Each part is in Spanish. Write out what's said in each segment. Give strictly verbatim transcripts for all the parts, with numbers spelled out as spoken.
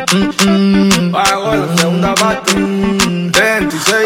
Mm-mm. Pago la segunda parte. veintiséis.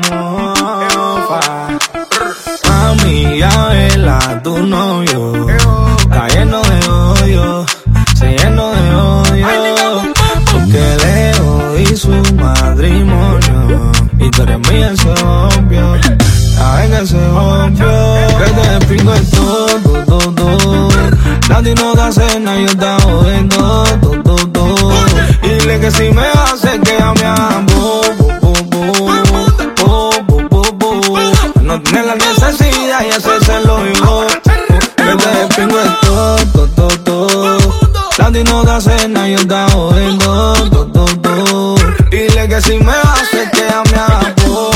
Mami, ya vela, tu novio está lleno de odio, se llenó de odio, porque Leo y su matrimonio, y tú eres mía, eso es obvio, sabes que eso es obvio, que te despingo es todo, todo, todo, latino te hace nada, yo te jodiendo, todo, todo, todo, y dile que si me hace que ya me amo, no tiene la necesidad y hacérselo yo. Que te despingo es todo, todo, todo. Latino te hace nada, yo te jodiendo, todo, todo, todo. Dile que si me hace que ya me hago,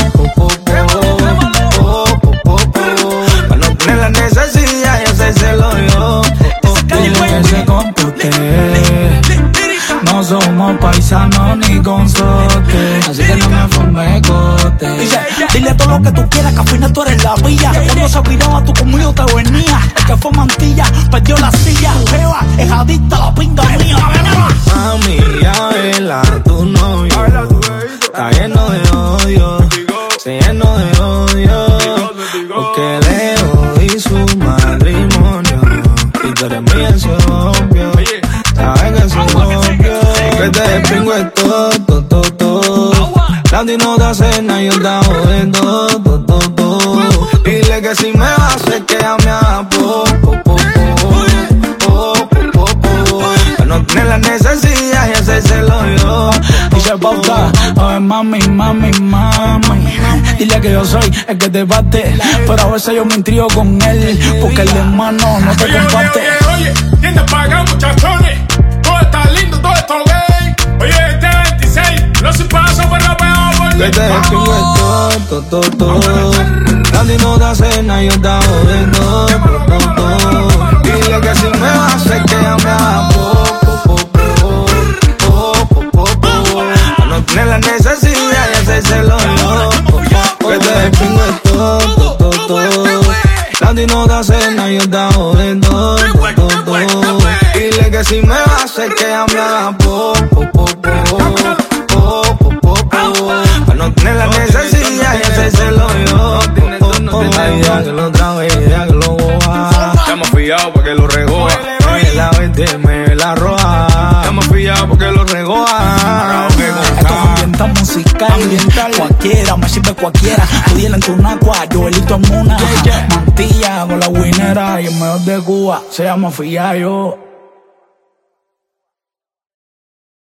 para no tener la necesidad y hacérselo yo. Dile que se comporte, no somos paisanos ni consortes, así que no me forme cote. Dice, dile todo lo que tú quieras, que al final tú eres la villa. Cuando se viraba tú conmigo te venía. El que fue mantilla, perdió la silla. Jeva, es adicta a la pinga mía. Mami, ya vela, tu novio está lleno de odio, se llenó de odio, porque Leo y su matrimonio, y tú eres mía, eso es obvio, sabes que eso es obvio, que te despingo es todo, todo, todo, todo, latino te hace nada, yo te jodiendo, todo, todo, todo, dile que si me hace que ya me hago, para no tener la necesidad y hacérselo yo. Dice pauta, a ver mami, mami, mami, dile que yo soy el que te bate, pero a veces yo me intrigo con él, porque el hermano no te comparte. Oye, oye, oye, tienes para acá, muchachones, todo está lindo, todo está gay. Oye, este veintiséis, no se pasa por la peor por que te despingo es todo, todo, todo, todo, latino te hace nada, yo te jodiendo, todo, todo, todo, dile que si me hace que ya me hago, para no tener la necesidad y hacérselo yo, que te despingo es todo, todo, todo, latino te hace nada, yo te jodiendo, todo, todo, dile que si me hace que ya me hago, para no tener la necesidad y hacérselo yo. Idea que lo trae, idea que lo boja. Estamos pillados porque lo recoja. Me la verde, me la roja. Estamos pillados porque lo recoja. Esto es ambiental musical, ambiental. Cualquiera, me sirve cualquiera. Pudiera en tu nacua, Joelito en Mona. Mantilla con la winera y el mejor de Cuba se llama Fiallo.